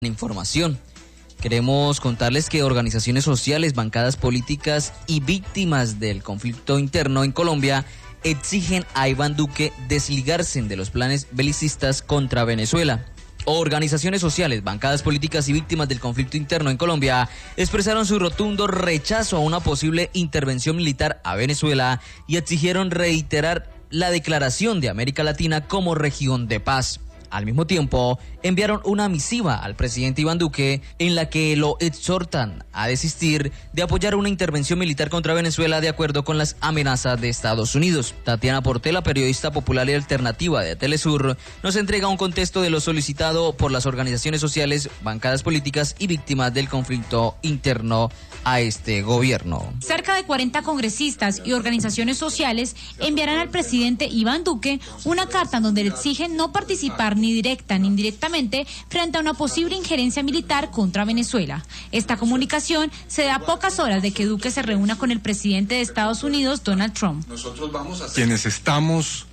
Información. Queremos contarles que organizaciones sociales, bancadas políticas y víctimas del conflicto interno en Colombia exigen a Iván Duque desligarse de los planes belicistas contra Venezuela. Organizaciones sociales, bancadas políticas y víctimas del conflicto interno en Colombia expresaron su rotundo rechazo a una posible intervención militar a Venezuela y exigieron reiterar la declaración de América Latina como región de paz. Al mismo tiempo, enviaron una misiva al presidente Iván Duque en la que lo exhortan a desistir de apoyar una intervención militar contra Venezuela de acuerdo con las amenazas de Estados Unidos. Tatiana Portela, periodista popular y alternativa de Telesur, nos entrega un contexto de lo solicitado por las organizaciones sociales, bancadas políticas y víctimas del conflicto interno a este gobierno. Cerca de 40 congresistas y organizaciones sociales enviarán al presidente Iván Duque una carta en donde le exigen no participar ni directa ni indirectamente frente a una posible injerencia militar contra Venezuela. Esta comunicación se da a pocas horas de que Duque se reúna con el presidente de Estados Unidos, Donald Trump. Quienes estamos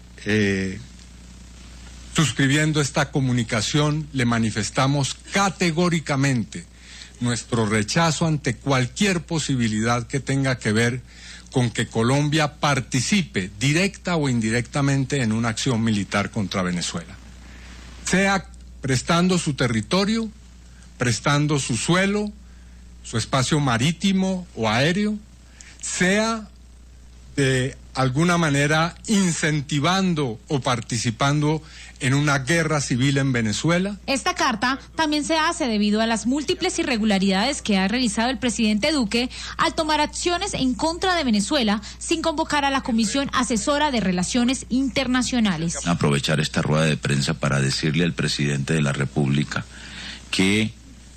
suscribiendo esta comunicación, le manifestamos categóricamente nuestro rechazo ante cualquier posibilidad que tenga que ver con que Colombia participe directa o indirectamente en una acción militar contra Venezuela, sea prestando su territorio, prestando su suelo, su espacio marítimo o aéreo, sea de alguna manera incentivando o participando en una guerra civil en Venezuela. Esta carta también se hace debido a las múltiples irregularidades que ha realizado el presidente Duque al tomar acciones en contra de Venezuela sin convocar a la Comisión Asesora de Relaciones Internacionales. Aprovechar esta rueda de prensa para decirle al presidente de la República que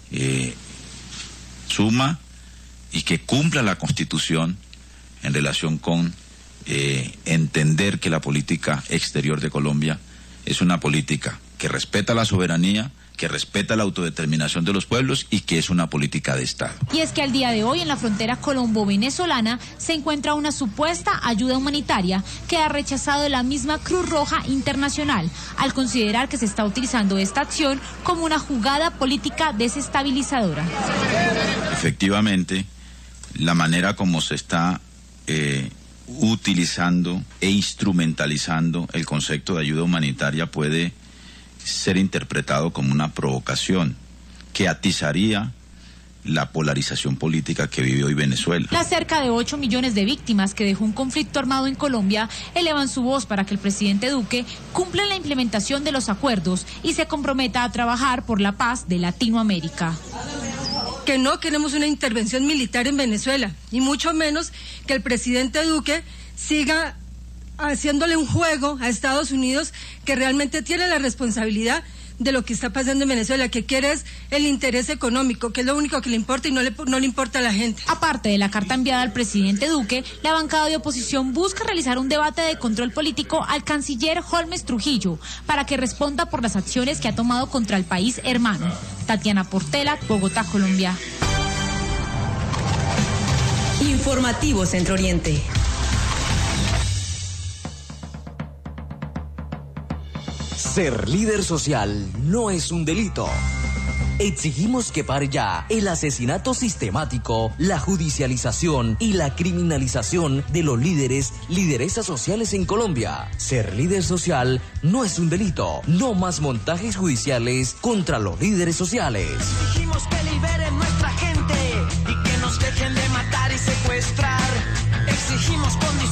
suma y que cumpla la Constitución en relación con entender que la política exterior de Colombia es una política que respeta la soberanía, que respeta la autodeterminación de los pueblos y que es una política de Estado. Y es que al día de hoy en la frontera colombo-venezolana se encuentra una supuesta ayuda humanitaria que ha rechazado la misma Cruz Roja Internacional al considerar que se está utilizando esta acción como una jugada política desestabilizadora. Efectivamente, la manera como se está utilizando e instrumentalizando el concepto de ayuda humanitaria puede ser interpretado como una provocación que atizaría la polarización política que vive hoy Venezuela. Las cerca de 8 millones de víctimas que dejó un conflicto armado en Colombia elevan su voz para que el presidente Duque cumpla la implementación de los acuerdos y se comprometa a trabajar por la paz de Latinoamérica. Que no queremos una intervención militar en Venezuela, y mucho menos que el presidente Duque siga haciéndole un juego a Estados Unidos, que realmente tiene la responsabilidad de lo que está pasando en Venezuela, que quiere es el interés económico, que es lo único que le importa y no le importa a la gente. Aparte de la carta enviada al presidente Duque, la bancada de oposición busca realizar un debate de control político al canciller Holmes Trujillo para que responda por las acciones que ha tomado contra el país hermano. Tatiana Portela, Bogotá, Colombia. Informativo Centro Oriente. Ser líder social no es un delito. Exigimos que pare ya el asesinato sistemático, la judicialización y la criminalización de los líderes, lideresas sociales en Colombia. Ser líder social no es un delito. No más montajes judiciales contra los líderes sociales. Exigimos que liberen nuestra gente y que nos dejen de matar y secuestrar. Exigimos condiciones